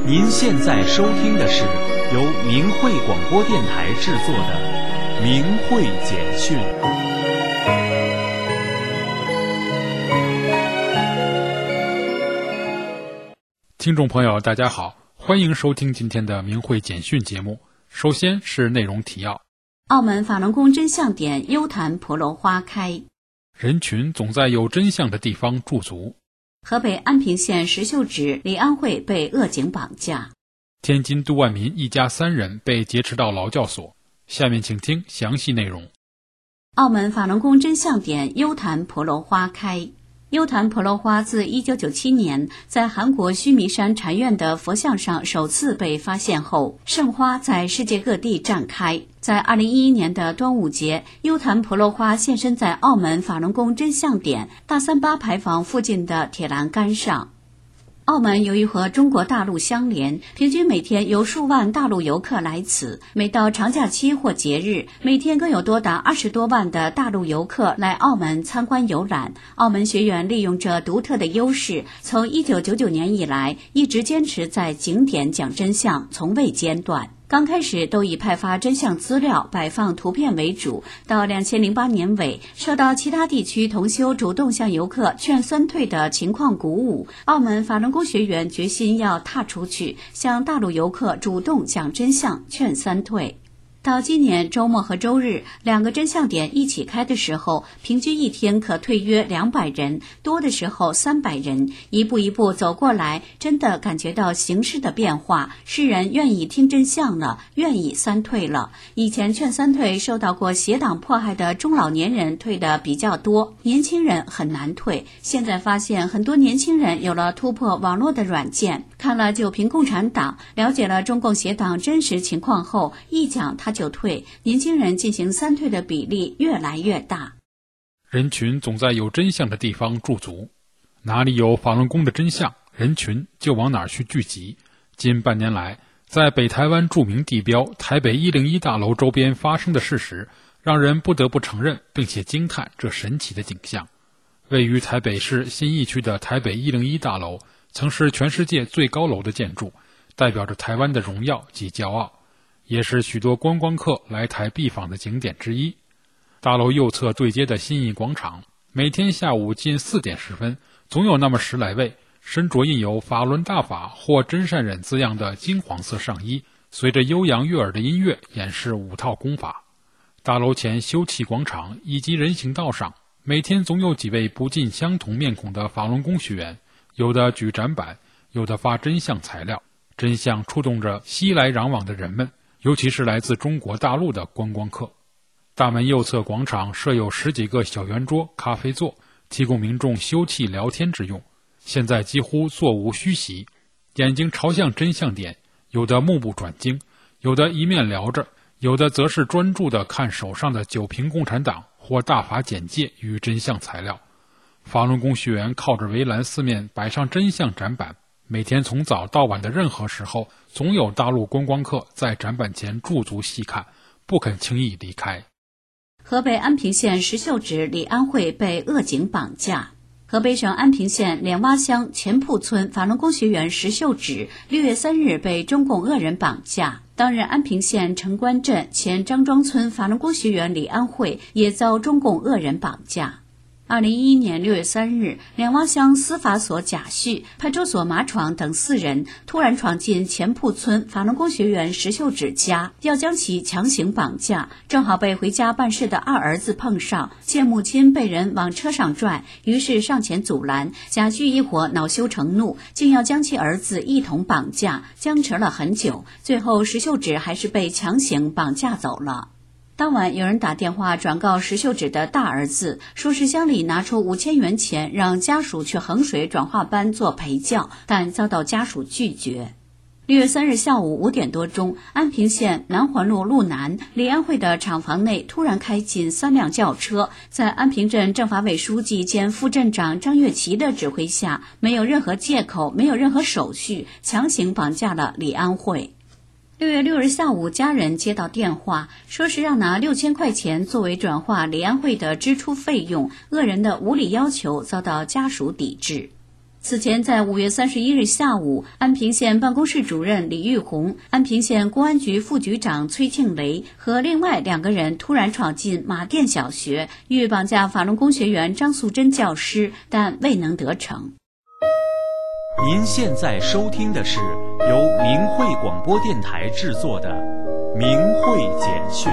您现在收听的是由明慧广播电台制作的《明慧简讯》。 听众朋友，大家好，欢迎收听今天的明慧简讯节目。首先是内容提要： 澳门法轮功真相点幽潭婆罗花开， 人群总在有真相的地方驻足； 河北安平县石秀指李安慧被恶警绑架； 天津杜万民一家3人被劫持到劳教所。下面请听详细内容。 澳门法轮功真相点幽潭婆罗花开。幽潭婆罗花自1997年在韩国须弥山禅院的佛像上首次被发现后，盛花在世界各地绽开。在2011年的端午节，幽潭婆罗花现身在澳门法轮功真相点大38牌坊附近的铁栏杆上。澳门由于和中国大陆相连，平均每天有数万大陆游客来此，每到长假期或节日，每天更有多达20多万的大陆游客来澳门参观游览。澳门学员利用这独特的优势，从1999年以来一直坚持在景点讲真相，从未间断。刚开始都以派发真相资料、摆放图片为主，到2008年尾，受到其他地区同修主动向游客劝酸退的情况鼓舞，澳门法轮功学员决心要踏出去，向大陆游客主动讲真相，劝三退。到今年周末和周日2个真相点一起开的时候，平均一天可退约200人，多的时候300人。一步一步走过来，真的感觉到形势的变化，世人愿意听真相了，愿意三退了。以前劝三退受到过邪党迫害的中老年人退的比较多，年轻人很难退。现在发现很多年轻人有了突破网络的软件，看了九评共产党，了解了中共邪党真实情况后，一讲他就退，年轻人进行三退的比例越来越大。 人群总在有真相的地方驻足，哪里有法轮功的真相，人群就往哪儿去聚集。近半年来，在北台湾著名地标台北101大楼周边发生的事实，让人不得不承认并且惊叹这神奇的景象。位于台北市信义区的台北101大楼曾是全世界最高楼的建筑，代表着台湾的荣耀及骄傲，也是许多观光客来台必访的景点之一。大楼右侧对接的信义广场，每天下午近4点10分，总有那么10来位身着印有法轮大法或真善忍字样的金黄色上衣，随着悠扬悦耳的音乐演示5套功法。大楼前休憩广场以及人行道上，每天总有几位不尽相同面孔的法轮功学员，有的举展板，有的发真相材料。真相触动着熙来攘往的人们，尤其是来自中国大陆的观光客。大门右侧广场设有10几个小圆桌、咖啡座，提供民众休憩聊天之用。现在几乎座无虚席，眼睛朝向真相点，有的目不转睛，有的一面聊着，有的则是专注地看手上的九评共产党或大法简介与真相材料。法轮功学员靠着围栏四面摆上真相展板，每天从早到晚的任何时候，总有大陆观光客在展板前驻足细看，不肯轻易离开。 河北安平县石秀指李安慧被恶警绑架。河北省安平县莲洼乡前铺村法轮功学员石秀指6月3日被中共恶人绑架。当日安平县城关镇前张庄村法轮功学员李安慧也遭中共恶人绑架。2011年6月3日，莲洼乡司法所贾旭、派出所马闯等4人突然闯进前铺村法轮功学员石秀指家，要将其强行绑架，正好被回家办事的2儿子碰上，见母亲被人往车上拽，于是上前阻拦，贾旭一伙恼羞成怒，竟要将其儿子一同绑架，僵持了很久，最后石秀指还是被强行绑架走了。当晚有人打电话转告石秀指的大儿子，说是乡里拿出5000元钱让家属去衡水转化班做陪教，但遭到家属拒绝。6月3日下午5点多钟，安平县南环路路南李安慧的厂房内突然开进3辆轿车，在安平镇政法委书记兼副镇长张月琪的指挥下，没有任何借口，没有任何手续，强行绑架了李安慧。6月6日下午，家人接到电话，说是让拿6000块钱作为转化李安慧的支出费用，恶人的无理要求遭到家属抵制。 此前，在5月31日下午，安平县办公室主任李玉红、安平县公安局副局长崔庆雷和另外2个人突然闯进马甸小学，欲绑架法轮功学员张素珍教师，但未能得逞。 您现在收听的是由明慧广播电台制作的《明慧简讯》。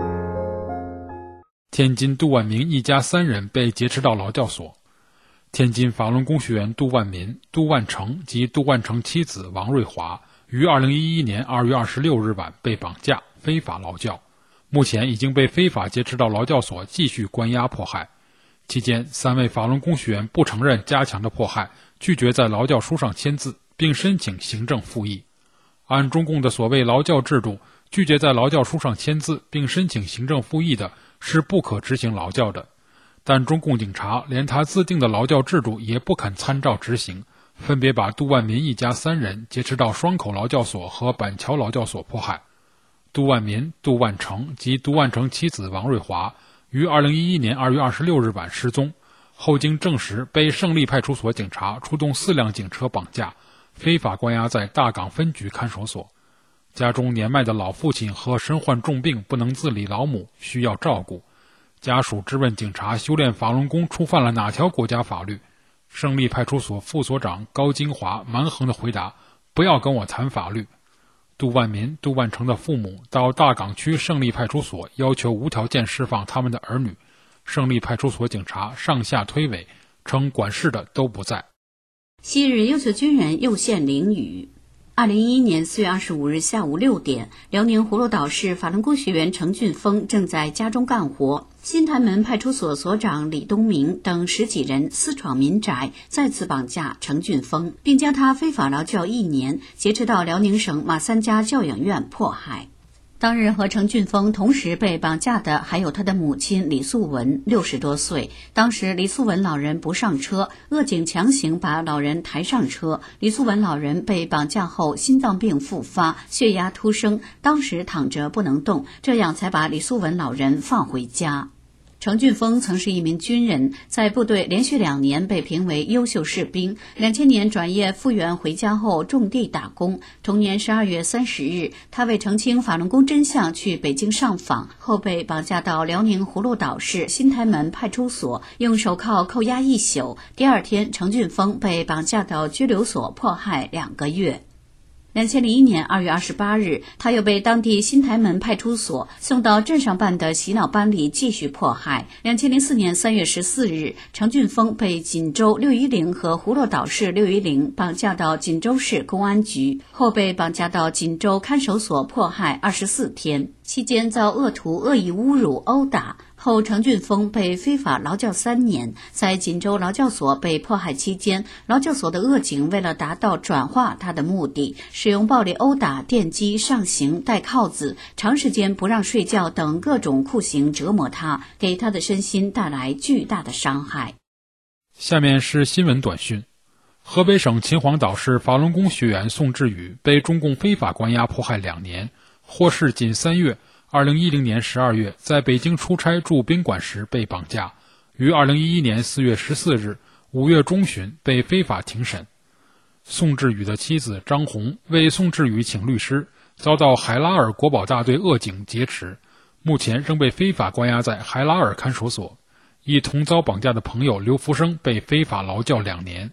天津杜万明一家3人被劫持到劳教所。天津法轮功学员杜万民、杜万成及杜万成妻子王瑞华于2011年2月26日晚被绑架，非法劳教，目前已经被非法劫持到劳教所继续关押迫害。期间，3位法轮功学员不承认加强的迫害，拒绝在劳教书上签字，并申请行政复议。按中共的所谓劳教制度，拒绝在劳教书上签字并申请行政复议的是不可执行劳教的。但中共警察连他自定的劳教制度也不肯参照执行，分别把杜万民一家3人劫持到双口劳教所和板桥劳教所迫害。杜万民、杜万成及杜万成妻子王瑞华于2011年2月26日晚失踪，后经证实被胜利派出所警察出动4辆警车绑架，非法关押在大港分局看守所。家中年迈的老父亲和身患重病不能自理老母需要照顾。家属质问警察修炼法轮功触犯了哪条国家法律？胜利派出所副所长高金华蛮横地回答：不要跟我谈法律。杜万民、杜万成的父母到大港区胜利派出所要求无条件释放他们的儿女，胜利派出所警察上下推诿，称管事的都不在。 昔日优秀军人又现囹圄。2011年4月25日下午6点，辽宁葫芦岛市法轮功学员程俊峰正在家中干活，新台门派出所所长李东明等10几人私闯民宅，再次绑架程俊峰，并将他非法劳教1年，劫持到辽宁省马三家教养院迫害。当日和程俊峰同时被绑架的还有他的母亲李素文，60多岁。当时李素文老人不上车，恶警强行把老人抬上车。李素文老人被绑架后心脏病复发，血压突升，当时躺着不能动，这样才把李素文老人放回家。程俊峰曾是一名军人，在部队连续2年被评为优秀士兵。2000年转业复员回家后种地打工。同年12月30日，他为澄清法轮功真相去北京上访，后被绑架到辽宁葫芦岛市新台门派出所，用手铐扣押1宿。第2天，程俊峰被绑架到拘留所迫害2个月。2001年2月28日，他又被当地新台门派出所送到镇上办的洗脑班里继续迫害。2004年3月14日，程俊峰被锦州610和葫芦岛市610绑架到锦州市公安局，后被绑架到锦州看守所迫害24天，期间遭恶徒恶意侮辱、殴打。后程俊峰被非法劳教3年，在锦州劳教所被迫害期间，劳教所的恶警为了达到转化他的目的，使用暴力殴打、电击、上刑、戴铐子、长时间不让睡觉等各种酷刑折磨他，给他的身心带来巨大的伤害。 下面是新闻短讯。河北省秦皇岛市法轮功学员宋志宇被中共非法关押迫害2年，获释仅3月。2010年12月在北京出差驻宾馆时被绑架，于2011年4月14日5月中旬被非法庭审。宋志宇的妻子张红为宋志宇请律师，遭到海拉尔国保大队恶警劫持，目前仍被非法关押在海拉尔看守所。一同遭绑架的朋友刘福生被非法劳教2年。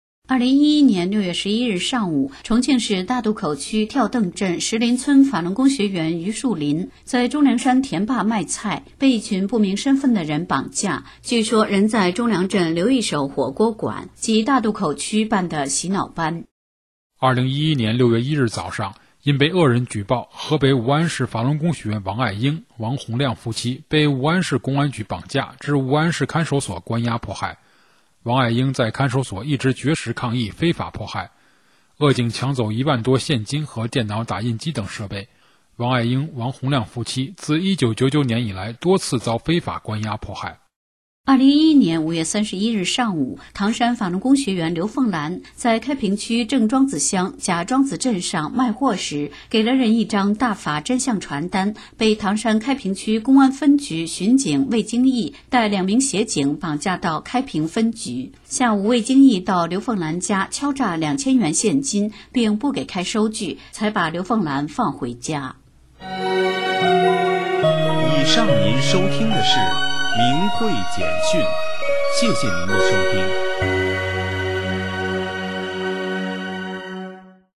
2011年6月11日上午，重庆市大渡口区跳邓镇石林村法轮功学员于树林在钟良山田坝卖菜，被一群不明身份的人绑架，据说人在钟良镇刘一手火锅馆及大渡口区办的洗脑班。 2011年6月1日早上，因被恶人举报，河北武安市法轮功学员王爱英、王洪亮夫妻被武安市公安局绑架，至武安市看守所关押迫害。王爱英在看守所一直绝食抗议非法迫害，恶警抢走1万多现金和电脑打印机等设备。王爱英、王洪亮夫妻自1999年以来多次遭非法关押迫害。 2011年5月31日上午，唐山法轮功学员刘凤兰在开平区郑庄子乡贾庄子镇上卖货时，给了人一张大法真相传单，被唐山开平区公安分局巡警魏京义带2名协警绑架到开平分局。下午，魏京义到刘凤兰家敲诈2000元现金，并不给开收据，才把刘凤兰放回家。 以上您收听的是明慧简讯，谢谢您的收听。